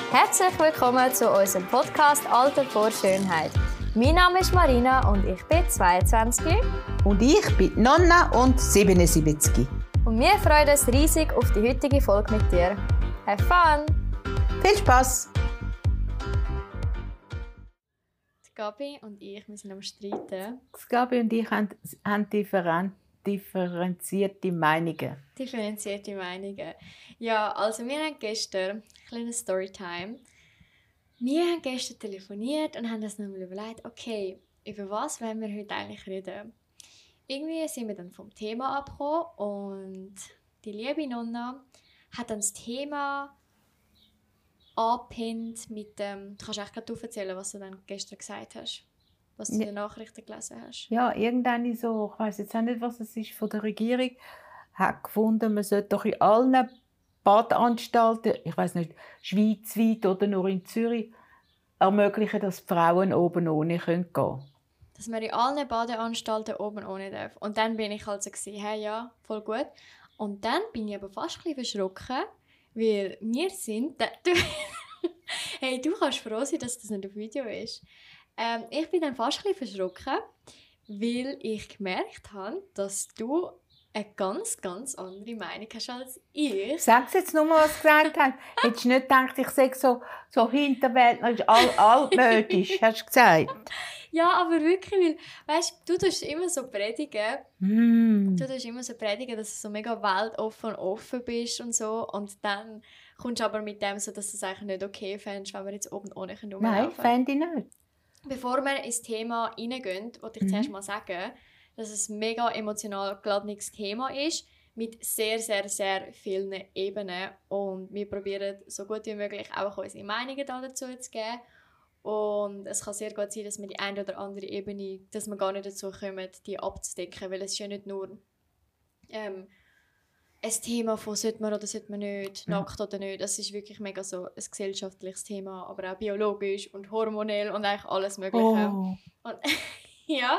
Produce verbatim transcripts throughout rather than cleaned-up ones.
Herzlich willkommen zu unserem Podcast Alter vor Schönheit. Mein Name ist Marina und ich bin zweiundzwanzig. Und ich bin Nonna und siebenundsiebzig. Und wir freuen uns riesig auf die heutige Folge mit dir. Have fun! Viel Spass! Die Gabi und ich, wir sind am Streiten. Die Gabi und ich haben, haben differen, differenzierte Meinungen. Differenzierte Meinungen. Ja, also wir haben gestern, eine kleine Storytime, wir haben gestern telefoniert und haben uns nochmal überlegt, okay, über was wollen wir heute eigentlich reden? Irgendwie sind wir dann vom Thema abgekommen und die liebe Nonna hat dann das Thema angepinnt mit dem, du kannst echt gerade erzählen, was du dann gestern gesagt hast, was du in den Nachrichten gelesen hast. Ja, irgendeine so, ich weiss jetzt auch nicht, was es ist, von der Regierung, hat gefunden, man sollte doch in allen Badanstalten, ich weiss nicht, schweizweit oder nur in Zürich, ermöglichen, dass die Frauen oben ohne gehen können. Dass man in allen Badeanstalten oben ohne darf. Und dann bin ich halt so gewesen, hey, ja, voll gut. Und dann bin ich aber fast ein bisschen erschrocken, weil wir sind... Du, hey, du kannst froh sein, dass das nicht auf Video ist. Ähm, ich bin dann fast ein bisschen erschrocken, weil ich gemerkt habe, dass du eine ganz, ganz andere Meinung hast als ich. Sag jetzt nur mal, was du gesagt hast. Hättest du nicht gedacht, ich sage so, so hinterwäldlerisch, all, altmodisch, hast du gesagt? Ja, aber wirklich, weil, weißt, du tust immer so predigen, mm. du tust immer so predigen, dass du so mega weltoffen und offen bist und so, und dann kommst du aber mit dem so, dass du es eigentlich nicht okay fändest, wenn wir jetzt oben ohne rumlaufen. Nein, fände ich nicht. Bevor wir ins Thema reingehen, wollte ich mhm. zuerst mal sagen, dass es ein mega emotional geladenes Thema ist, mit sehr, sehr, sehr vielen Ebenen, und wir probieren so gut wie möglich auch unsere Meinungen dazu zu geben. Und es kann sehr gut sein, dass wir die eine oder andere Ebene, dass wir gar nicht dazu kommen, die abzudecken, weil es ist ja nicht nur ähm, ein Thema von sollte man oder sollte man nicht, ja. nackt oder nicht. Es ist wirklich mega so ein gesellschaftliches Thema, aber auch biologisch und hormonell und eigentlich alles Mögliche. Oh. Und, ja,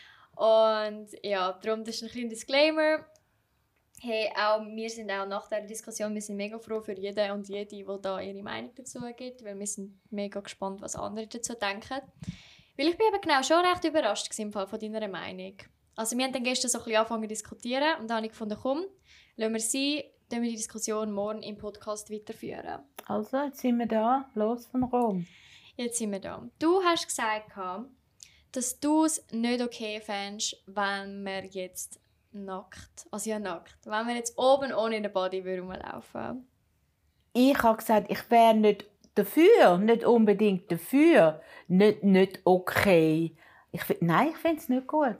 und ja, darum, das ist ein kleiner Disclaimer. Hey, auch wir sind auch nach dieser Diskussion, wir sind mega froh für jeden und jede, die da ihre Meinung dazu gibt, weil wir sind mega gespannt, was andere dazu denken. Weil ich bin eben genau schon recht überrascht im Fall von deiner Meinung. Also wir haben dann gestern so ein bisschen angefangen zu diskutieren, und dann habe ich gefunden, komm, lassen wir sie, dann wir die Diskussion morgen im Podcast weiterführen. Also, jetzt sind wir da, los von Rom. Jetzt sind wir da. Du hast gesagt, dass du es nicht okay fändest, wenn wir jetzt nackt, also ja nackt, wenn wir jetzt oben ohne in der Body rumlaufen. Ich habe gesagt, ich wäre nicht dafür, nicht unbedingt dafür, nicht, nicht okay. Ich find, nein, ich finde es nicht gut.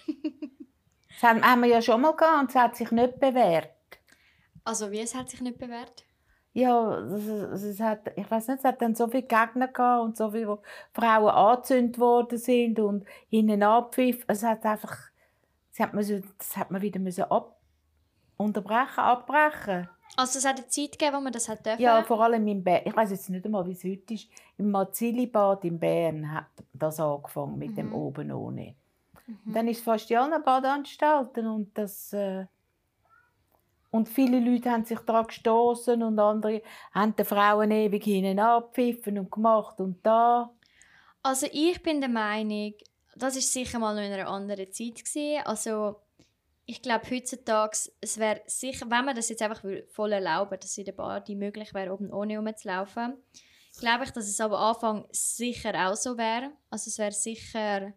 Das haben wir ja schon mal gehabt und es hat sich nicht bewährt. Also wie, es hat sich nicht bewährt? Ja, es, es hat, ich weiß nicht, es hat dann so viele Gegner gehabt und so viele Frauen angezündet worden sind und hinten abpfiff. Es hat einfach, das hat man, so, das hat man wieder müssen ab, unterbrechen, abbrechen. Also es hat eine Zeit gegeben, wo man das hat dürfen? Ja, vor allem in Bern. Ich weiß jetzt nicht einmal, wie es heute ist. Im Marzili-Bad in Bern hat das angefangen mit mhm. dem oben ohne. Mhm. Dann ist es fast in allen Badanstalten und das äh und viele Leute haben sich daran gestoßen und andere haben den Frauen ewig hinten abgepfiffen und gemacht und da. Also ich bin der Meinung, das war sicher mal noch in einer anderen Zeit gewesen. Also ich glaube heutzutage, es wäre sicher, wenn man das jetzt einfach voll erlauben, dass in der Body möglich wäre, oben ohne rumzulaufen, glaube ich, dass es am Anfang sicher auch so wäre. Also es wäre sicher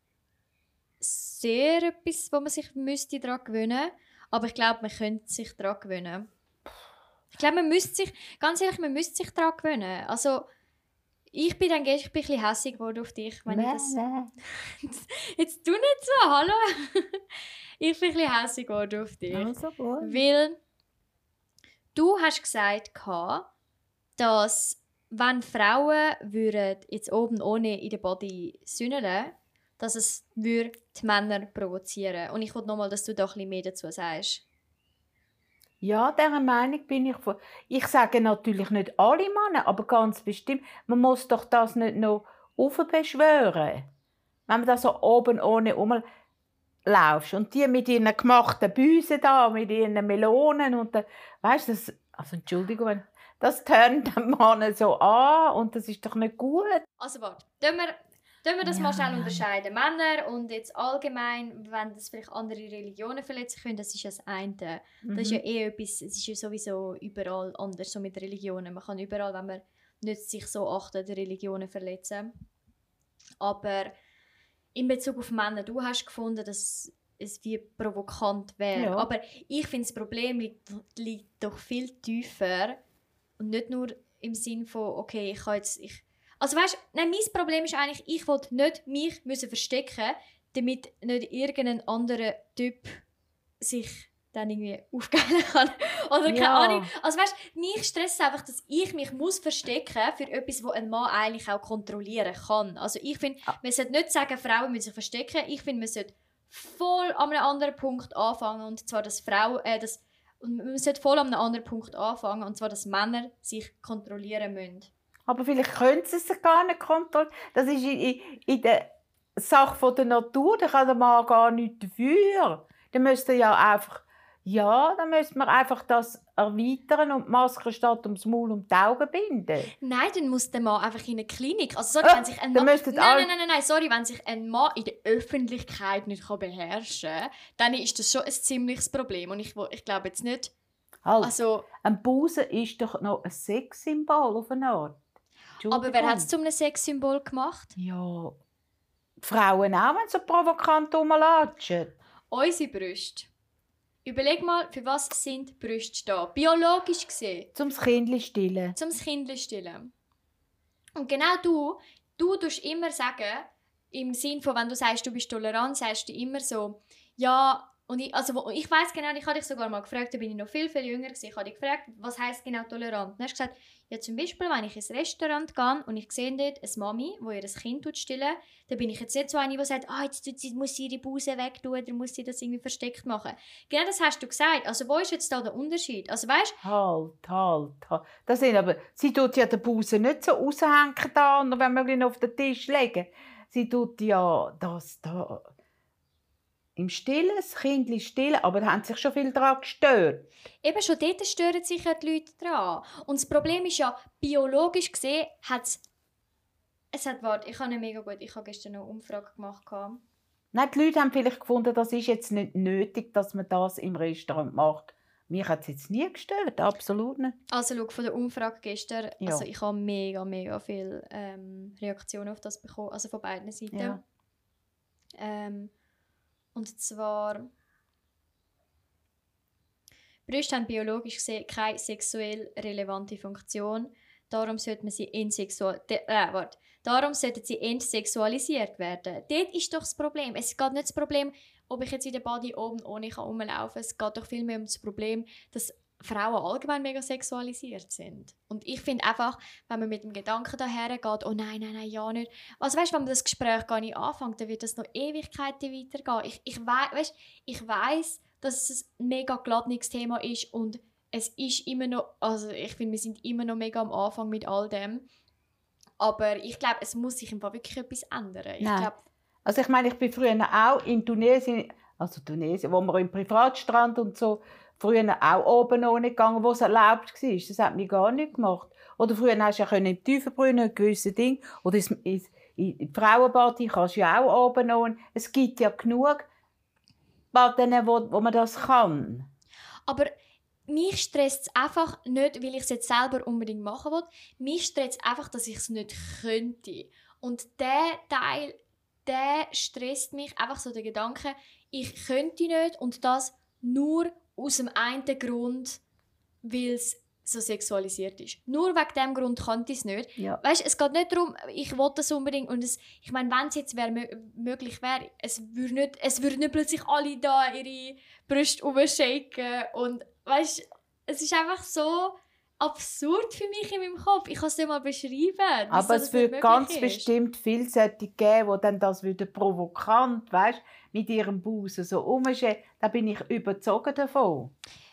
sehr etwas, wo man sich müsste daran gewöhnen müsste. Aber ich glaube, man könnte sich daran gewöhnen. Ich glaube, man müsste sich, ganz ehrlich, man müsste sich daran gewöhnen. Also, ich bin dann ich bin ein bisschen hässig geworden auf dich, wenn ich das... Jetzt tu nicht so, hallo! Ich bin ein bisschen hässig geworden auf dich. Also gut. Weil du hast gesagt, dass wenn Frauen würden jetzt oben ohne in der Body sünneln, dass es die Männer provozieren würde. Und ich wollte nochmal, dass du da ein bisschen mehr dazu sagst. Ja, dieser Meinung bin ich. Ich sage natürlich nicht alle Männer, aber ganz bestimmt. Man muss doch das nicht noch aufbeschwören. Wenn man da so oben ohne rumlaufst und die mit ihren gemachten Büsen da, mit ihren Melonen und da, weißt du, das, also Entschuldigung, das tönt den Mann so an und das ist doch nicht gut. Also warte, tun wir, tun wir das Ja. mal schnell unterscheiden. Männer und jetzt allgemein, wenn das vielleicht andere Religionen verletzen können, das ist ja das eine. Das ist ja eh etwas, es ist ja sowieso überall anders, so mit Religionen. Man kann überall, wenn man nicht sich so achtet, Religionen verletzen. Aber in Bezug auf Männer, du hast gefunden, dass es wie provokant wäre. Ja. Aber ich finde, das Problem liegt, liegt doch viel tiefer. Und nicht nur im Sinn von, okay, ich kann jetzt... Ich also weißt, nein, mein Problem ist eigentlich, ich wollte nicht mich müssen verstecken, damit nicht irgendein anderer Typ sich dann irgendwie aufgeilen kann. Oder keine Ja. Ahnung. Also weißt, mich stresst einfach, dass ich mich muss verstecken für etwas, das ein Mann eigentlich auch kontrollieren kann. Also ich finde, Ah. man sollte nicht sagen, Frauen müssen sich verstecken. Ich finde, man sollte voll an einem anderen Punkt anfangen. Und zwar, dass Frauen... Äh, dass, und man sollte voll an einem anderen Punkt anfangen. Und zwar, dass Männer sich kontrollieren müssen. Aber vielleicht können sie es gar nicht kontrollieren. Das ist in, in, in der Sache der Natur. Da kann der Mann gar nichts dafür. Dann müsste ja einfach... Ja, dann müsste man einfach das erweitern und die Maske statt ums Maul um die Augen binden. Nein, dann muss der Mann einfach in eine Klinik. Also sorry, Ah, wenn sich ein dann Mann... müsstet Nein, alle- nein, nein, nein, nein, sorry, wenn sich ein Mann in der Öffentlichkeit nicht kann beherrschen kann, dann ist das schon ein ziemliches Problem. Und ich, wo- ich glaube jetzt nicht... Halt, Also, ein Busen ist doch noch ein Sexsymbol auf eine Art. aber wer hat es Entschuldigung. zu einem Sexsymbol gemacht? Ja, die Frauen auch, wenn sie so provokant rumlatschen. Unsere Brüste. Überleg mal, für was sind die Brüste da? Biologisch gesehen. Zum Kind stillen. Zum Kind stillen. Und genau du, du tust immer sagen, im Sinn von, wenn du sagst, du bist tolerant, sagst du immer so, ja, und ich, also wo- ich weiss genau, ich habe dich sogar mal gefragt, da bin ich noch viel, viel jünger gewesen, ich habe dich gefragt, was heisst genau tolerant? Und dann hast du gesagt, ja zum Beispiel, wenn ich ins Restaurant gehe und ich sehe dort eine Mami, die ihr Kind stillen, dann bin ich jetzt nicht so eine, die sagt, ah, jetzt tut sie, muss sie ihre Busen wegtun, oder muss sie das irgendwie versteckt machen. Genau das hast du gesagt. Also wo ist jetzt da der Unterschied? Also weißt Halt, halt, halt. Das sind aber, sie tut ja den Busen nicht so raushängen da, und wenn wir ihn auf den Tisch legen. Sie tut ja das da im Stillen, das Kind stillen, aber da haben sich schon viel daran gestört. eben schon dort stören sich ja die Leute dran. Und das Problem ist ja, biologisch gesehen hat es... Es hat, warte, ich habe eine mega gut, ich habe gestern noch eine Umfrage gemacht. gehabt. Nein, die Leute haben vielleicht gefunden, das ist jetzt nicht nötig, dass man das im Restaurant macht. Mich hat es jetzt nie gestört, absolut nicht. Also schau, von der Umfrage gestern, Ja. also ich habe mega, mega viele ähm, Reaktionen auf das bekommen, also von beiden Seiten. Ja. Ähm, und zwar... Brüste haben biologisch gesehen keine sexuell relevante Funktion. Darum sollte man sie entsexual... De, äh, warte. Darum sollten sie entsexualisiert werden. Dort ist doch das Problem. Es geht nicht das Problem, ob ich jetzt in der Body oben ohne rumlaufen kann. Es geht doch vielmehr um das Problem, dass Frauen allgemein mega sexualisiert sind. Und ich finde einfach, wenn man mit dem Gedanken daher geht, oh nein, nein, nein, ja nicht. Also weißt, wenn man das Gespräch gar nicht anfängt, dann wird das noch Ewigkeiten weitergehen. Ich, ich, wei weißt, ich weiss, dass es ein mega glattniges Thema ist und es ist immer noch, also ich finde, wir sind immer noch mega am Anfang mit all dem. Aber ich glaube, es muss sich im Fall wirklich etwas ändern. Ich Nein. glaube, Also ich meine, ich bin früher auch in Tunesien, also Tunesien, wo wir im Privatstrand und so, früher auch oben ohne gegangen, wo es erlaubt war. Das hat mich gar nicht gemacht. Oder früher hast du ja im Tiefenbrünnen gewisse Dinge. Oder ins, ins, in die Frauenbad kannst du ja auch oben ohne. Es gibt ja genug Baden, wo, wo man das kann. aber mich stresst es einfach nicht, weil ich es jetzt selber unbedingt machen will. Mich stresst es einfach, dass ich es nicht könnte. Und der Teil, der stresst mich einfach so der Gedanke, ich könnte nicht und das nur aus dem einen Grund, weil es so sexualisiert ist. Nur wegen dem Grund könnte ich es nicht. Ja. Weißt, es geht nicht darum, ich will das unbedingt. Und es, ich meine, wenn es jetzt wär, möglich wäre, es würde nicht, es würde nicht plötzlich alle da ihre Brüste umschaken. Und weißt, es ist einfach so absurd für mich in meinem Kopf. Ich kann es dir mal beschreiben. Aber es würde ganz ist. bestimmt viele solche geben, die dann das wieder provokant, weißt, mit ihrem Busen so umschälen. Da bin ich überzeugt davon.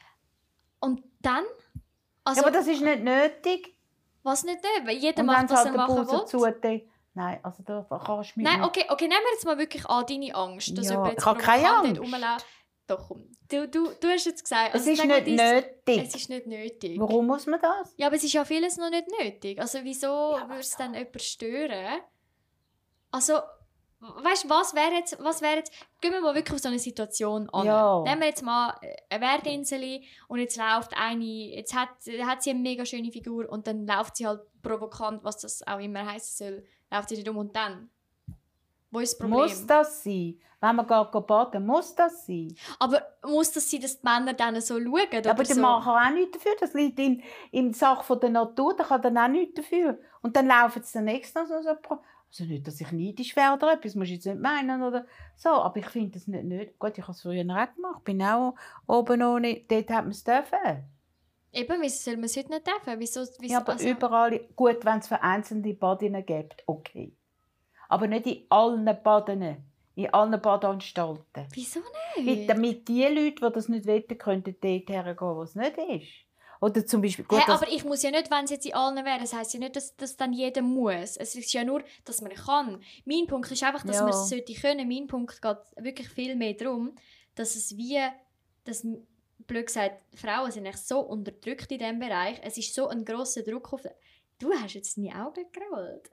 Und dann? Also, Ja, aber das ist nicht nötig. was nicht nicht? Weil jeder Und macht, wenn was halt er den machen Busen will. zutun, nein, also da kannst du mich Nein, nicht. okay, okay, nehmen wir jetzt mal wirklich an deine Angst, dass Ja, jemand ich jetzt habe keine provokant Angst. dort rumläuft. Doch, komm. Du, du, du hast jetzt gesagt... Es Also, ist nicht nötig. Es ist nicht nötig. Warum muss man das? Ja, aber es ist ja vieles noch nicht nötig. Also wieso Ja, würde es was dann jemand stören? Also, weißt du, was wäre jetzt, was wäre jetzt... Gehen wir mal wirklich auf so eine Situation an. Ja. Nehmen wir jetzt mal eine Werdinsel und jetzt läuft eine... Jetzt hat, hat sie eine mega schöne Figur und dann läuft sie halt provokant, was das auch immer heißen soll, läuft sie nicht um und dann... Wo ist das Problem? Muss das sein? Wenn man geht baden, muss das sein? Aber muss das sein, dass die Männer dann so schauen? Oder Aber der so? Mann kann auch nichts dafür. Das liegt in, in der Sache der Natur. Der kann dann auch nichts dafür. Und dann laufen sie dann extra so. so also nicht, dass ich neidisch wäre oder etwas, muss ich jetzt nicht meinen. Oder so. Aber ich finde das nicht nötig. Gut, ich habe es früher auch gemacht. Ich bin auch oben ohne. Dort hat man es dürfen. Eben, wieso soll man es heute nicht dürfen? Wieso, wieso, Ja, aber also... überall. Gut, wenn es vereinzelte Badinnen gibt, okay. Aber nicht in allen Baden, in allen Badanstalten. Wieso nicht? Mit, damit die Leute, die das nicht wollen, könnten dort hergehen, wo es nicht ist. Oder zum Beispiel... Gut, Hey, das, aber ich muss ja nicht, wenn es jetzt in allen wäre, das heisst ja nicht, dass, dass dann jeder muss. Es ist ja nur, dass man kann. Mein Punkt ist einfach, dass Ja. man es sollte können. Mein Punkt geht wirklich viel mehr darum, dass es wie... Dass, blöd gesagt, Frauen sind echt so unterdrückt in diesem Bereich. Es ist so ein grosser Druck auf... Du hast jetzt deine Augen gerollt.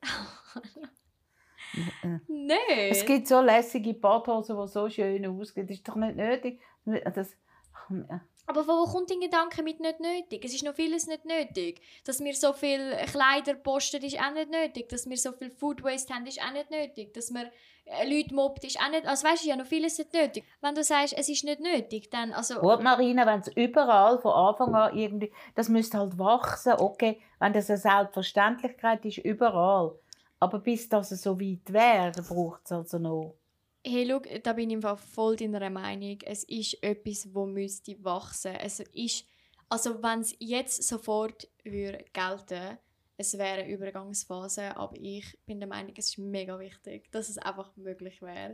Nein. es gibt so lässige Badhosen, die so schön aussehen. Das ist doch nicht nötig. Das, Aber wo kommt dein Gedanke mit nicht nötig? Es ist noch vieles nicht nötig. Dass wir so viel Kleider posten, ist auch nicht nötig. Dass wir so viel Food Waste haben, ist auch nicht nötig. Dass wir äh, Leute mobbt, ist auch nicht... Also weißt du, ja noch vieles nicht nötig. Wenn du sagst, es ist nicht nötig, dann... Also, Gut, Marina, wenn es überall von Anfang an irgendwie... Das müsste halt wachsen, okay. Wenn das eine Selbstverständlichkeit ist, überall. Aber bis das so weit wäre, braucht es also noch... hey, schau, da bin ich im Fall voll deiner Meinung. Es ist etwas, das müsste wachsen. Es ist... Also wenn es jetzt sofort würde gelten, es wäre eine Übergangsphase, aber ich bin der Meinung, es ist mega wichtig, dass es einfach möglich wäre.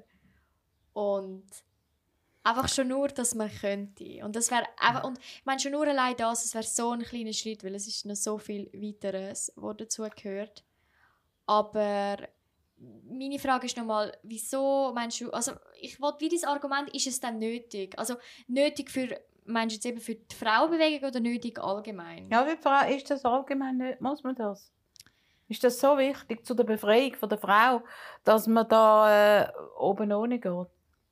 Und einfach schon nur, dass man könnte. Und das wäre einfach... Und ich meine, schon nur allein das, es wäre so ein kleiner Schritt, weil es ist noch so viel Weiteres, was dazu gehört. Aber meine Frage ist nochmal, wieso meinst du, also ich wollte, wie dein Argument, ist es dann nötig? Also nötig für, meinst du jetzt eben für die Frauenbewegung oder nötig allgemein? Ja, wie Frau ist das allgemein nicht? Muss man das? Ist das so wichtig zu der Befreiung von der Frau, dass man da äh, oben ohne geht?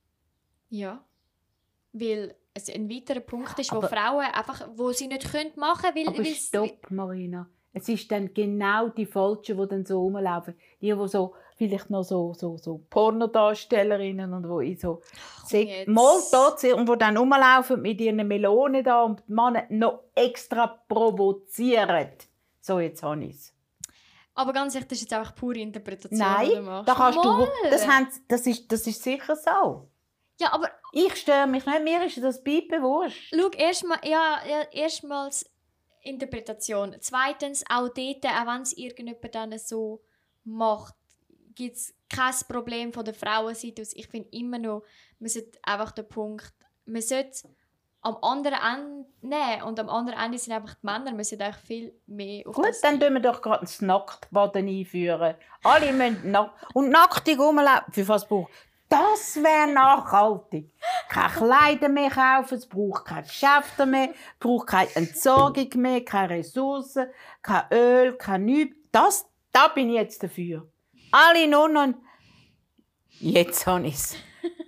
Ja. Weil es ein weiterer Punkt ist, wo Aber- Frauen einfach, wo sie nicht können machen können, weil... Aber weil's- stopp, Marina. Es ist dann genau die Falschen, die dann so rumlaufen. Die, die so, vielleicht noch so, so, so Pornodarstellerinnen und wo ich so komm jetzt. mal dort sind und die dann rumlaufen mit ihren Melonen da und die Männer noch extra provozieren. So, jetzt habe ich es. Aber ganz ehrlich, das ist jetzt einfach pure Interpretation, die du Nein, machst. da kannst du, Mal. das, haben, das, ist, das ist sicher so. Ja, aber Ich störe mich nicht, mir ist das bewusst. schau, erstmal, ja, ja, erstmals Interpretation. Zweitens, auch dort, auch wenn es irgendjemand dann so macht, gibt es kein Problem von der Frauenseite aus. Ich finde immer noch, man sollte einfach den Punkt, man sollte am anderen Ende nehmen und am anderen Ende sind einfach die Männer, man sollte eigentlich viel mehr auf Gut, das... dann tun wir doch gerade das Nacktbaden einführen. Alle müssen nackt und nacktig rumlaufen. Für was braucht das? Wäre nachhaltig. Keine Kleider mehr kaufen, es braucht keine Geschäfte mehr, es braucht keine Entsorgung mehr, keine Ressourcen, kein Öl, kein nichts. Das, da bin ich jetzt dafür. Alle nur noch... Jetzt habe ich es.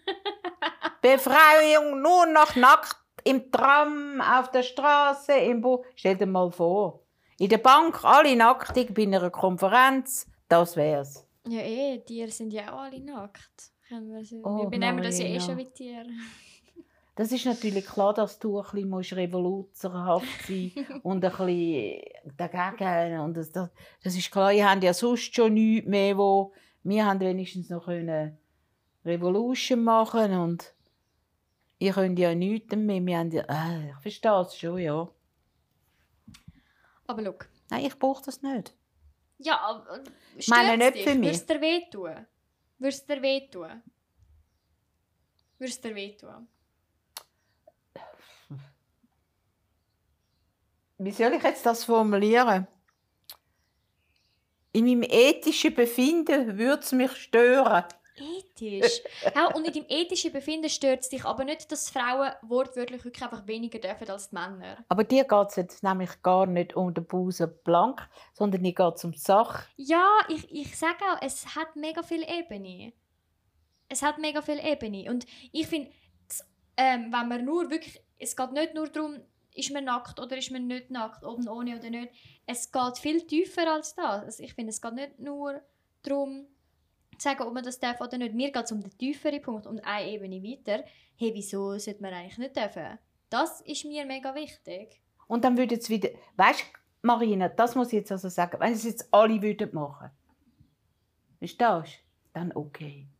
Befreiung nur noch nackt im Tram, auf der Straße, im Bus. Stell dir mal vor. In der Bank, alle nacktig, bei einer Konferenz. Das wär's. Ja eh, Tiere sind ja auch alle nackt. Können wir, so- Oh, wir benehmen das ja eh Marina. schon wie Tiere. Das ist natürlich klar, dass du ein bisschen revolutionerhaft sein musst und ein bisschen dagegen. Und das, das, das ist klar, ihr habt ja sonst schon nichts mehr, wo wir haben wenigstens noch können Revolution machen und ihr könnt ja nichts mehr. Wir haben ja, äh, ich verstehe es schon, ja. Aber schau. Nein, ich brauche das nicht. Ja, aber meine stört's nicht für dich? mich. Würdest dir wehtun? Würdest dir wehtun? Würdest dir wehtun? Wie soll ich jetzt das formulieren? In meinem ethischen Befinden würde es mich stören. ethisch. Ja, und in deinem ethischen Befinden stört es dich aber nicht, dass Frauen wortwörtlich wirklich einfach weniger dürfen als die Männer. Aber dir geht es jetzt nämlich gar nicht um den Busen blank, sondern dir geht es um die Sache. Ja, ich, ich sage auch, es hat mega viele Ebenen. Es hat mega viele Ebenen. Und ich finde, ähm, wenn man nur wirklich, es geht nicht nur darum, ist man nackt oder ist man nicht nackt, oben ohne oder nicht. Es geht viel tiefer als das. Also ich finde, es geht nicht nur darum, zu sagen, ob man das darf oder nicht. Mir geht es um den tieferen Punkt, um eine Ebene weiter. Hey, wieso sollte man eigentlich nicht dürfen? Das ist mir mega wichtig. Und dann würde es wieder, weißt du, Marina, das muss ich jetzt also sagen, wenn es jetzt alle würden machen, verstehst du? Dann okay.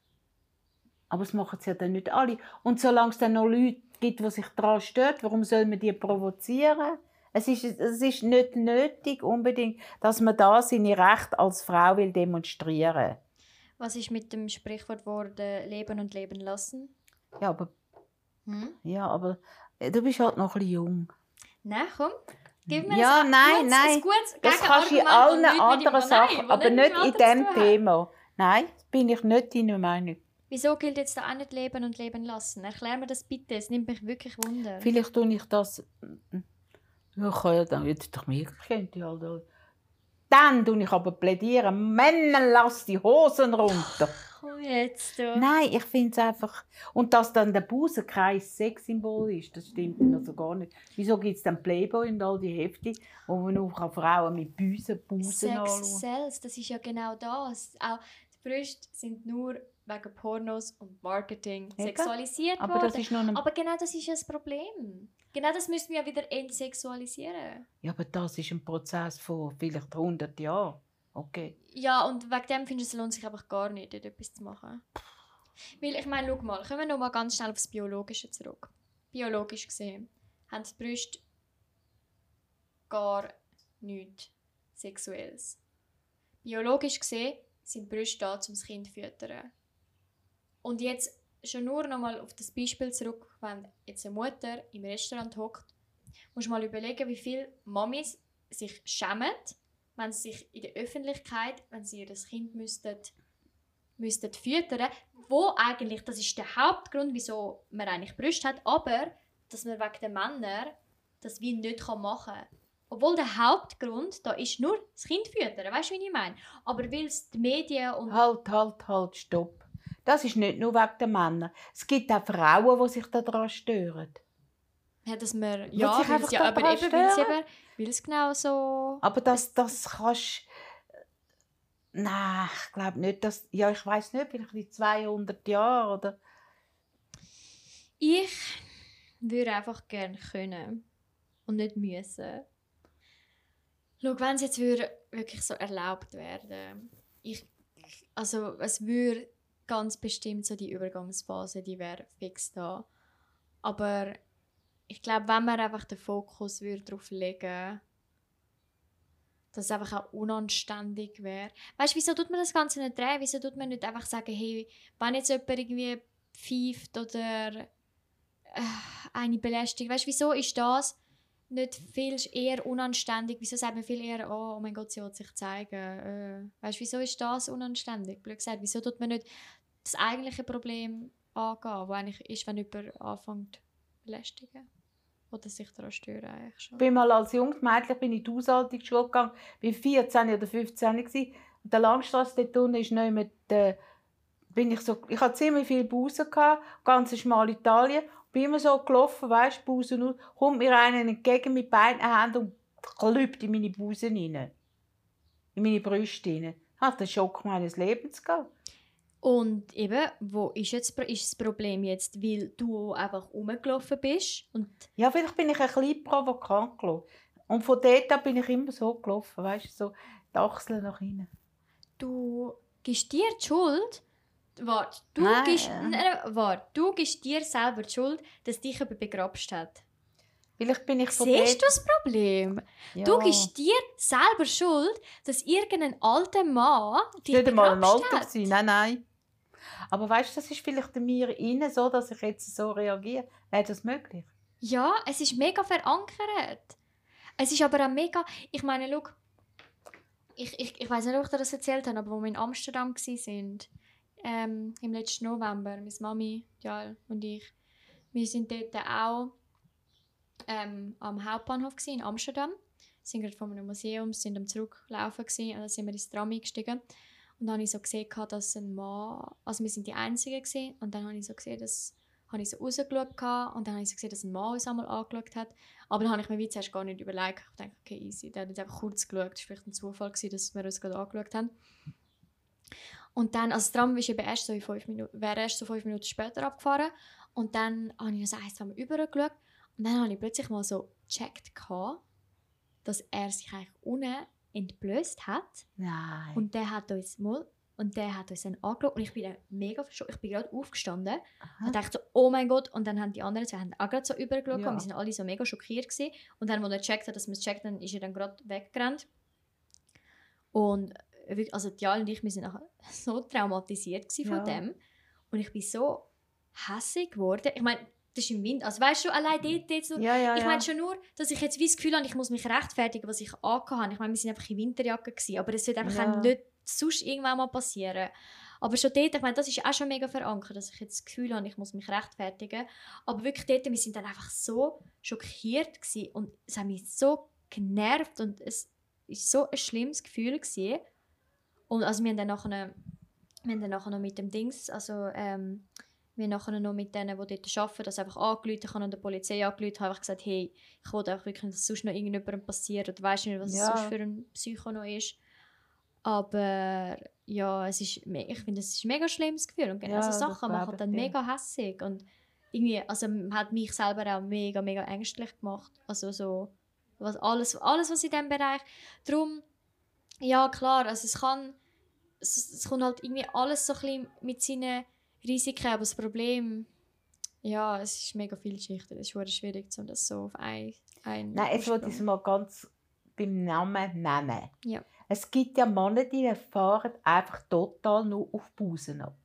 Aber es machen es ja dann nicht alle. Und solange es dann noch Leute gibt, die sich daran stören, warum soll man die provozieren? Es ist, es ist nicht nötig unbedingt, dass man da seine Rechte als Frau will demonstrieren. Was ist mit dem Sprichwort worden, leben und leben lassen? Ja, aber, Hm? ja, aber du bist halt noch ein bisschen jung. Nein, komm. Gib mir Ja, ein, nein, gutes, nein. ein gutes Das kannst du in Gegenargument, allen das nichts mit anderen dem- Sachen, Nein, aber was nicht mit in dem diesem anderen zu tun hat. Thema. Nein, bin ich nicht deiner Meinung. Wieso gilt jetzt da auch nicht leben und leben lassen? Erklär mir das bitte, es nimmt mich wirklich Wunder. Vielleicht tue ich das. Ja, kann ja dann jetzt doch mir kennt ja halt. Dann tue ich aber plädieren, Männer, lass die Hosen runter. Komm jetzt, du. Nein, ich finde es einfach. Und dass dann der Busen kein Sexsymbol ist, das stimmt also gar nicht. Wieso gibt es dann Playboy und all die Hefte, wo man nur Frauen mit Busen, Busen anschauen? Sex sells, das ist ja genau das. Auch die Brüste sind nur wegen Pornos und Marketing Eben. sexualisiert Aber worden. das ist noch ein... Aber genau das ist ja das Problem. Genau das müssen wir ja wieder entsexualisieren. Ja, aber das ist ein Prozess von vielleicht hundert Jahren. Okay. Ja, und wegen dem finde ich, es lohnt sich einfach gar nicht, dort etwas zu machen. Weil, ich meine, schau mal, kommen wir noch mal ganz schnell aufs Biologische zurück. Biologisch gesehen haben die Brüste gar nichts Sexuelles. Biologisch gesehen sind die Brüste da, um das Kind zu füttern. Und jetzt schon nur noch mal auf das Beispiel zurück, wenn jetzt eine Mutter im Restaurant hockt, musst du mal überlegen, wie viele Mamis sich schämen, wenn sie sich in der Öffentlichkeit, wenn sie ihr Kind müssten, müssten füttern, wo eigentlich, das ist der Hauptgrund, wieso man eigentlich Brüste hat, aber dass man wegen den Männern das wie nicht machen kann. Obwohl der Hauptgrund da ist nur das Kind füttern, weißt du, wie ich meine? Aber weil es die Medien und... Halt, halt, halt, stopp. Das ist nicht nur wegen den Männern. Es gibt auch Frauen, die sich daran stören. Ja, dass man... Weil Ja, sich weil einfach es ja, aber daran eben, weil es stören. eben... Weil es genau so... Aber das, das kannst... Nein, ich glaube nicht, dass... Ja, ich weiß nicht, vielleicht in zweihundert Jahren oder... Ich würde einfach gerne können und nicht müssen. Schau, wenn es jetzt würde wirklich so erlaubt werden, ich, also es würde ganz bestimmt so die Übergangsphase, die wäre fix da. Aber ich glaube, wenn man einfach den Fokus würde darauf legen, dass es einfach auch unanständig wäre. Weißt du, wieso tut man das Ganze nicht drehen? Wieso tut man nicht einfach sagen, hey, wenn jetzt jemand irgendwie pfeift oder äh, eine belästigt, weißt du, wieso ist das nicht viel eher unanständig? Wieso sagt man viel eher, oh, oh mein Gott, sie will sich zeigen? Äh, weißt du, wieso ist das unanständig? Blöd gesagt, wieso tut man nicht das eigentliche Problem angehen, wo eigentlich ist, wenn jemand anfängt zu belästigen? Oder sich daran stören eigentlich schon. Ich bin mal als junges Mädchen bin in die Haushaltungsschule gegangen. Ich war vierzehn oder fünfzehn. Gewesen. Und der Langstrasse dort unten ist nicht mehr der, bin ich so, ich hatte ziemlich viele Busen, ganz schmale Italien. Ich bin immer so gelaufen, weißt du, Busen aus. Kommt mir einer entgegen mit beiden Händen und klüpft in meine Busen rein. In meine Brüste rein. Ich hatte den Schock meines Lebens gehabt. Und eben, wo ist, jetzt, ist das Problem jetzt? Weil du einfach rumgelaufen bist? Und ja, vielleicht bin ich ein bisschen provokant gelaufen. Und von dort an bin ich immer so gelaufen, weißt du, so die Achseln nach hinten. Du gibst dir die Schuld? Warte, du, Nein. gibst, nein, warte, du gibst dir selber die Schuld, dass dich jemand begrapscht hat. Vielleicht bin ich von Siehst dort... du das Problem? Ja. Du gibst dir selber Schuld, dass irgendein alter Mann dich nicht einmal ein begrapscht Alter hat. gewesen. Nein, nein. Aber weißt du, das ist vielleicht in mir innen so, dass ich jetzt so reagiere. Wäre das möglich? Ja, es ist mega verankert. Es ist aber auch mega... Ich meine, schau, ich, ich, ich weiß nicht, ob ich dir das erzählt habe, aber wo wir in Amsterdam waren, ähm, im letzten November, meine Mami, ja, und ich, wir sind dort auch ähm, am Hauptbahnhof gewesen, in Amsterdam. Wir sind gerade von einem Museum, sind am Zurücklaufen gewesen, und dann sind wir ins Tram eingestiegen. Und dann habe ich so gesehen, dass ein Mann, also wir sind die Einzigen gewesen, und dann habe ich so gesehen, dass habe ich so rausgeschaut und dann habe ich so gesehen, dass ein Mann uns einmal angeschaut hat. Aber dann habe ich mir wie zuerst gar nicht überlegt. Ich dachte, okay, easy. Der hat jetzt einfach kurz geschaut. Das war vielleicht ein Zufall gewesen, dass wir uns gerade angeschaut haben. Und dann, also das Tram ist eben erst so fünf Minuten, wäre erst so fünf Minuten später abgefahren. Und dann habe ich so ein, zwei Mal rübergeschaut. Und dann habe ich plötzlich mal so gecheckt, dass er sich eigentlich unten entblößt hat. Nein. Und der hat uns mal Und der hat uns dann angeschaut und ich bin dann mega verschockt. Ich bin gerade aufgestanden Aha. und dachte so, oh mein Gott. Und dann haben die anderen zwei haben auch gerade so übergeschaut. Ja. Wir waren alle so mega schockiert gewesen. Und dann, als er gecheckt hat, dass wir es gecheckt haben, ist er dann gerade weggerannt. Und also Dial und ich, wir sind nachher so traumatisiert von ja. dem. Und ich bin so hässig geworden. Ich meine, das ist im Wind. Also weißt du, allein dort, dort so, ja, ja, ich meine ja. schon nur, dass ich jetzt wie das Gefühl habe, ich muss mich rechtfertigen, was ich angehabt habe. Ich meine, wir sind einfach in Winterjacke gewesen, aber es wird einfach ja. nicht sonst irgendwann mal passieren. Aber schon dort, ich meine, das ist auch schon mega verankert, dass ich jetzt das Gefühl habe, ich muss mich rechtfertigen. Aber wirklich dort, wir sind dann einfach so schockiert gewesen und es hat mich so genervt und es war so ein schlimmes Gefühl gewesen. Und also wir haben dann nachher, wir haben dann nachher noch mit dem Dings, also ähm, wir haben nachher noch mit denen, die dort arbeiten, das einfach angerufen haben und der Polizei angerufen haben, einfach gesagt, hey, ich will auch wirklich, dass sonst noch irgendjemandem passiert oder weiss nicht, was ja. es sonst für ein Psycho noch ist. Aber ja, es ist, ich finde, es ist ein mega schlimmes Gefühl. Und genau ja, so Sachen machen dann mega hässig. Und irgendwie, also hat mich selber auch mega, mega ängstlich gemacht. Also so, was, alles, alles, was in diesem Bereich. Darum, ja klar, also es kann, es, es kommt halt irgendwie alles so ein bisschen mit seinen Risiken, aber das Problem, ja, es ist mega vielschichtig. Es ist sehr schwierig, um das so auf ein, ein Nein, jetzt wollte ich es mal ganz beim Namen nennen. Ja. Es gibt ja Männer, die fahren einfach total nur auf Busen ab.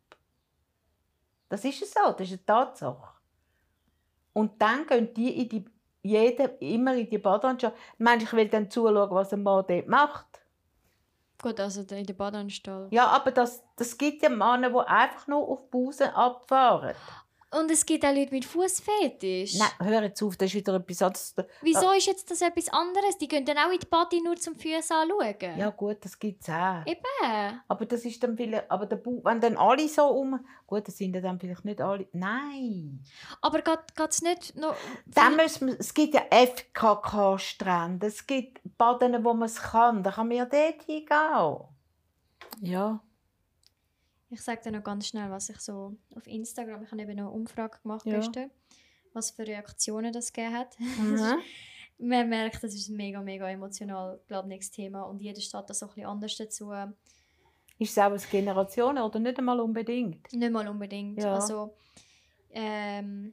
Das ist es so, das ist eine Tatsache. Und dann gehen die, in die jeder immer in die Badeanstalt. Ich meine, ich will dann zuschauen, was ein Mann dort macht. Gut, also in der Badeanstalt. Ja, aber das, das gibt ja Männer, die einfach nur auf Busen abfahren. Und es gibt auch Leute mit Fußfetisch. Nein, hör jetzt auf, das ist wieder etwas anderes. Wieso ist jetzt das etwas anderes? Die gehen dann auch in die Body nur zum Füße anschauen. Ja gut, das gibt es auch. Eben. Aber das ist dann vielleicht, aber der Bu- wenn dann alle so um... Gut, das sind dann vielleicht nicht alle... Nein. Aber geht es nicht noch... Dann müssen wir, es gibt ja F K K-Strände, es gibt Baden, wo man es kann. Da kann man ja dort hingehen. Ja. Ich sage dir noch ganz schnell, was ich so auf Instagram, ich habe eben noch eine Umfrage gemacht ja. gestern, was für Reaktionen das gegeben hat. Mhm. Man merkt, das ist ein mega, mega emotional geladenes Thema und jeder steht da so ein bisschen anders dazu. Ist es auch eine Generation oder nicht einmal unbedingt? Nicht mal unbedingt. Ja. Also, ähm,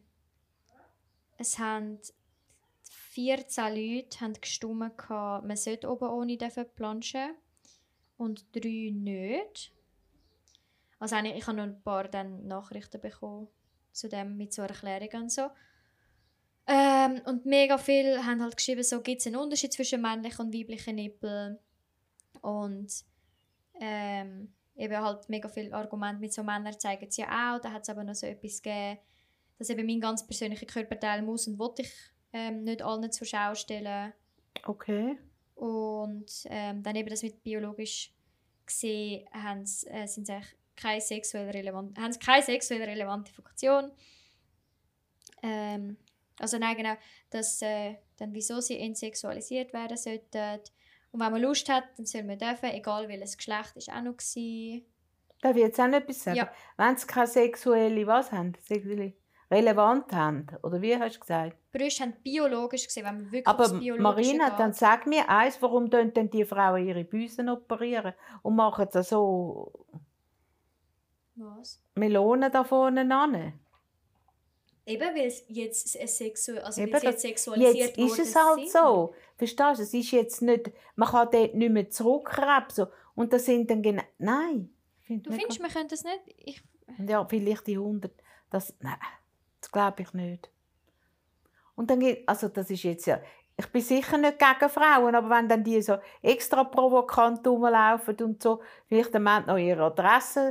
es haben vierzehn Leute haben gestimmt, man sollte oben ohne planschen und drei nicht. Also eigentlich, ich habe noch ein paar dann Nachrichten bekommen zu dem mit so Erklärungen und so. Ähm, und mega viele haben halt geschrieben, so gibt es einen Unterschied zwischen männlichen und weiblichen Nippeln. Und ähm, eben halt mega viele Argumente mit so Männern zeigen es ja auch. Da hat es aber noch so etwas gegeben, dass eben mein ganz persönlicher Körperteil muss und will ich ähm, nicht allen zur Schau stellen. Okay. Und ähm, dann eben das mit biologisch gesehen haben, äh, sind es eigentlich keine sexuell relevante, haben keine sexuell relevante Funktion. Ähm, also nein, genau, dass äh, dann wieso sie entsexualisiert werden sollten. Und wenn man Lust hat, dann soll man dürfen, egal welches Geschlecht ist auch noch gewesen. Darf ich jetzt auch noch etwas sagen? Ja. Wenn sie keine sexuelle, was haben? Sexuelle relevant haben, oder wie hast du gesagt? Brüste haben biologisch gesehen, wenn man wirklich aber aufs Biologische Marina, geht. Dann sag mir eins, warum denn die Frauen ihre Büsen operieren und machen das so... Was? Melonen da vorne an. Eben, weil es jetzt, ein Sexu- also Eben, weil sie das, jetzt sexualisiert jetzt ist es halt sind. so. Verstehst du? Es ist jetzt nicht, man kann dort nicht mehr zurückkrebsen. Und das sind dann genau... Nein. Find du findest, man könnte es nicht? Ich... Ja, vielleicht die hundert. Das, nein, das glaube ich nicht. Und dann geht, also das ist jetzt ja... Ich bin sicher nicht gegen Frauen, aber wenn dann die so extra provokant rumlaufen und so, vielleicht am Ende noch ihre Adresse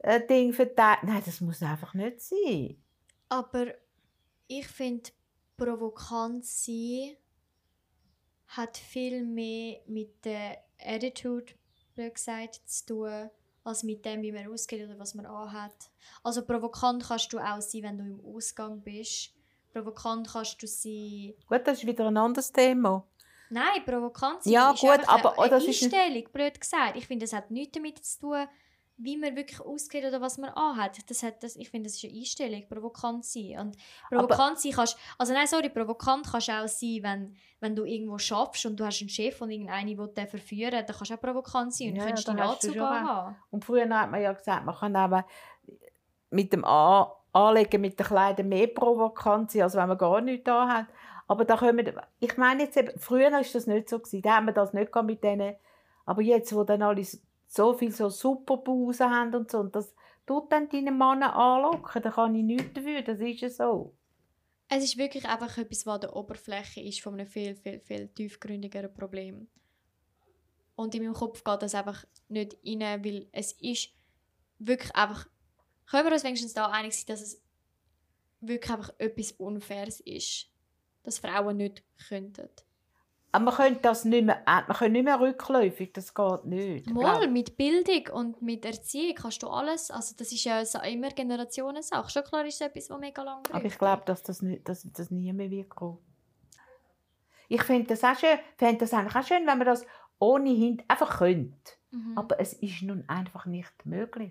äh, Ding verteidigt. Nein, das muss einfach nicht sein. Aber ich finde, provokant sein hat viel mehr mit der Attitude, blöd gesagt, zu tun, als mit dem, wie man ausgeht oder was man anhat. Also provokant kannst du auch sein, wenn du im Ausgang bist. Provokant kannst du sein... Gut, das ist wieder ein anderes Thema. Nein, provokant sein Ja, ist gut, einfach aber, eine, oh, eine das ist Einstellung, blöd gesagt. Ich finde, das hat nichts damit zu tun, wie man wirklich ausgeht oder was man anhat. Das hat, das, ich finde, das ist eine Einstellung, provokant sein. Und provokant sein kannst... Also nein, sorry, provokant kannst du auch sein, wenn, wenn du irgendwo schaffst und du hast einen Chef und irgendeinen will den verführen, dann kannst du auch provokant sein und Ja, könntest da deinen hast du Anzug schon recht. anhaben. Und früher hat man ja gesagt, man kann eben mit dem An Anlegen mit den Kleidern mehr provokant sein, als wenn man gar nichts da hat. Aber da können wir, ich meine jetzt eben, früher war das nicht so gewesen, da haben wir das nicht gehabt mit denen. Aber jetzt, wo dann alle so viel so super Busen haben und so, und das tut dann deinen Mann anlocken, da kann ich nichts dafür, das ist ja so. Es ist wirklich einfach etwas, was an der Oberfläche ist von einem viel, viel, viel tiefgründigeren Problem. Und in meinem Kopf geht das einfach nicht rein, weil es ist wirklich einfach... Können wir uns wenigstens da einig sein, dass es wirklich einfach etwas Unfaires ist, dass Frauen nicht könnten. Aber man könnte das nicht mehr, man kann nicht mehr rückläufig, das geht nicht. Mal, mit Bildung und mit Erziehung kannst du alles, also das ist ja so immer Generationensache. Schon klar ist es etwas, das mega lang braucht. Aber ich glaube, dass das, nicht, dass das nie mehr wird kommen. Ich finde das auch schön, finde das eigentlich auch schön, wenn man das ohne Hint einfach könnte. Mhm. Aber es ist nun einfach nicht möglich.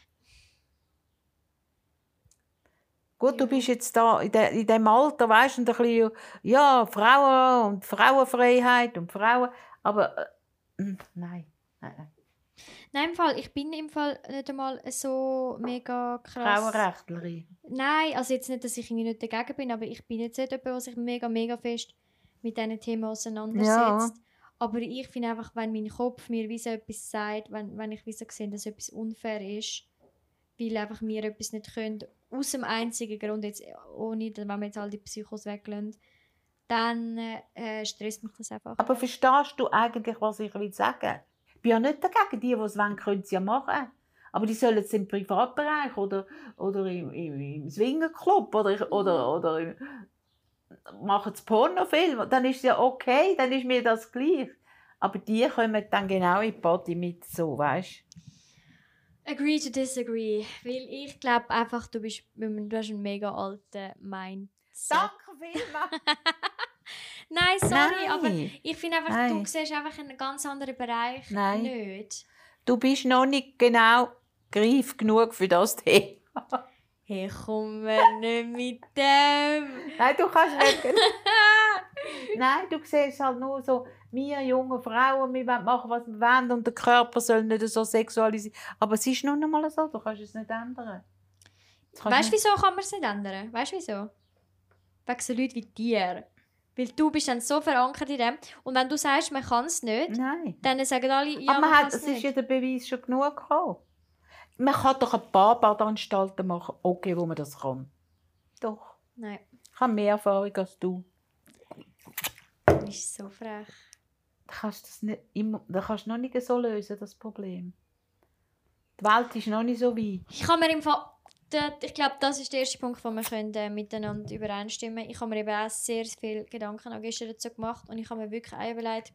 Gut, ja. Du bist jetzt da in, de, in dem Alter, weißt du, ein bisschen, ja, Frauen und Frauenfreiheit und Frauen, aber äh, nein, nein, nein. Nein, im Fall, ich bin im Fall nicht einmal so mega krass. Frauenrechtlerin? Nein, also jetzt nicht, dass ich irgendwie nicht dagegen bin, aber ich bin jetzt nicht jemand, der sich mega, mega fest mit diesen Themen auseinandersetzt. Ja. Aber ich finde einfach, wenn mein Kopf mir wie so etwas sagt, wenn, wenn ich wie so sehe, dass etwas unfair ist, weil einfach wir etwas nicht können, aus dem einzigen Grund, jetzt ohne, wenn wir jetzt all die Psychos weglassen, dann äh, stresst mich das einfach. Aber verstehst du eigentlich, was ich will sagen? Ich bin ja nicht dagegen, die, die es wollen, können es ja machen. Aber die sollen es im Privatbereich oder, oder im, im, im Swingerclub oder, mhm. oder, oder im, machen es Pornofilm, dann ist es ja okay, dann ist mir das gleich. Aber die kommen dann genau in die Party mit, so, weißt du? Agree to disagree, weil ich glaube einfach, du bist, du hast einen mega alten Mindset. Danke vielmals. Nein, sorry, Nein. aber ich finde einfach, Nein. du siehst einfach einen ganz anderen Bereich Nein. nicht. Du bist noch nicht genau greif genug für das Thema. Hey, komm nicht mit dem. Nein, du kannst nicht. Nein, du siehst halt nur so, wir junge Frauen, wir wollen machen, was wir wollen und der Körper soll nicht so sexualisieren. Aber es ist nun einmal so, du kannst es nicht ändern. Weißt du, wieso kann man es nicht ändern? Weißt du, wieso? Wegen so Leuten wie dir. Weil du bist dann so verankert in dem. Und wenn du sagst, man kann es nicht, Nein. dann sagen alle, ja, aber man man kann hat, es es nicht. ist ja der Beweis schon genug gekommen. Man kann doch ein paar Badanstalten machen, okay, wo man das kann. Doch. Nein. Ich habe mehr Erfahrung als du. Du bist so frech. Da kannst du das nicht immer, da kannst du noch nicht so lösen, das Problem. Die Welt ist noch nicht so weit. Ich kann mir im Fall... Ich glaube, das ist der erste Punkt, wo wir können, äh, miteinander übereinstimmen können. Ich habe mir eben auch sehr viele Gedanken auch gestern dazu gemacht und ich habe mir wirklich auch überlegt,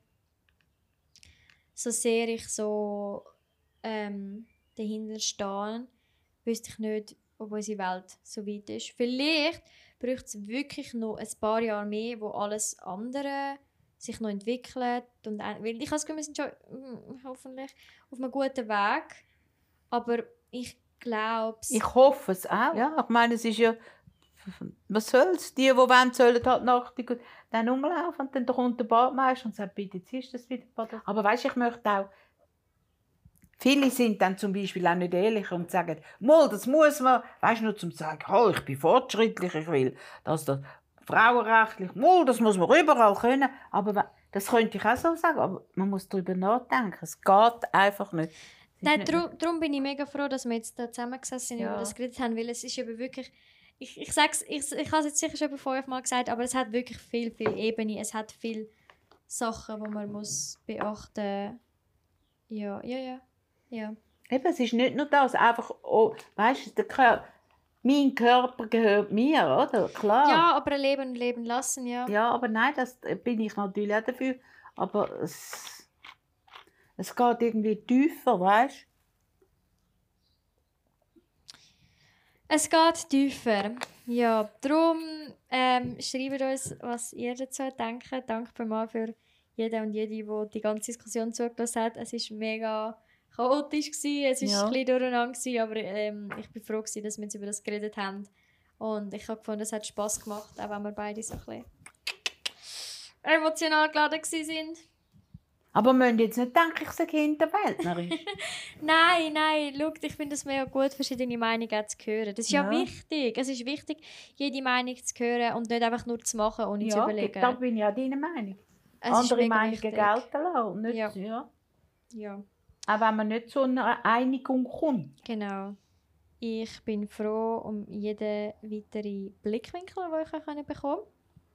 so sehr ich so ähm, dahinter stehe, wüsste ich nicht, ob unsere Welt so weit ist. Vielleicht braucht es wirklich noch ein paar Jahre mehr, wo alles andere sich noch entwickelt. Und, weil ich habe das Gefühl, wir sind schon mh, hoffentlich auf einem guten Weg. Aber ich glaube es. Ich hoffe es auch. Ja, ich meine, es ist ja... Was soll's? Die, die wollen, sollen halt nachtig dann umlaufen und dann kommt der Badmeister und sagt, bitte, jetzt ist das wieder Bad. Aber weißt, ich möchte auch... Viele sind dann zum Beispiel auch nicht ehrlich und sagen, mal, das muss man, weißt du, nur zum sagen, oh, ich bin fortschrittlich, ich will, dass das frauenrechtlich, mal, das muss man überall können. Aber das könnte ich auch so sagen, aber man muss darüber nachdenken. Es geht einfach nicht. Nein, darum, darum bin ich mega froh, dass wir jetzt da zusammengesessen sind und ja. über das geredet haben, weil es ist eben wirklich, ich, ich sag's, ich, ich habe es jetzt sicher schon fünfmal gesagt, aber es hat wirklich viel, viel Ebene, es hat viele Sachen, die man muss beachten muss. Ja, ja, ja. Ja. Eben, es ist nicht nur das, einfach, oh, weißt du, der Körper, mein Körper gehört mir, oder? Klar. Ja, aber leben und leben lassen, ja. Ja, aber nein, das bin ich natürlich auch dafür. Aber es, es geht irgendwie tiefer, weißt du? Es geht tiefer. Ja, darum ähm, schreibt uns, was ihr dazu denkt. Danke mal für jeden und jede, die die ganze Diskussion zugelassen hat. Es war mega chaotisch, gewesen. Es war Ja. ein bisschen durcheinander, gewesen, aber ähm, ich bin froh, gewesen, dass wir jetzt über das geredet haben. Und ich habe gefunden, es hat Spass gemacht, auch wenn wir beide so ein bisschen emotional geladen waren. Aber wir müssen jetzt nicht denken, ich sage Hinterwäldnerisch. Nein, nein, schau, ich finde es mega gut, verschiedene Meinungen zu hören. Das ist ja, Ja. wichtig. Es ist wichtig, jede Meinung zu hören und nicht einfach nur zu machen, ohne zu Ja, überlegen. da bin ich auch deiner Meinung. Es ist Andere mega Meinungen wichtig. gelten lassen. Nicht, Ja. ja. Ja, Auch wenn man nicht zu einer Einigung kommt. genau. Ich bin froh um jeden weiteren Blickwinkel, den ich bekommen konnte.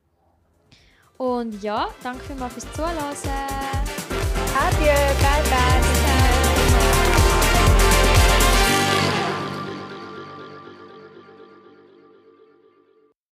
Und ja, danke vielmals fürs Zuhören. Adieu, bye bye.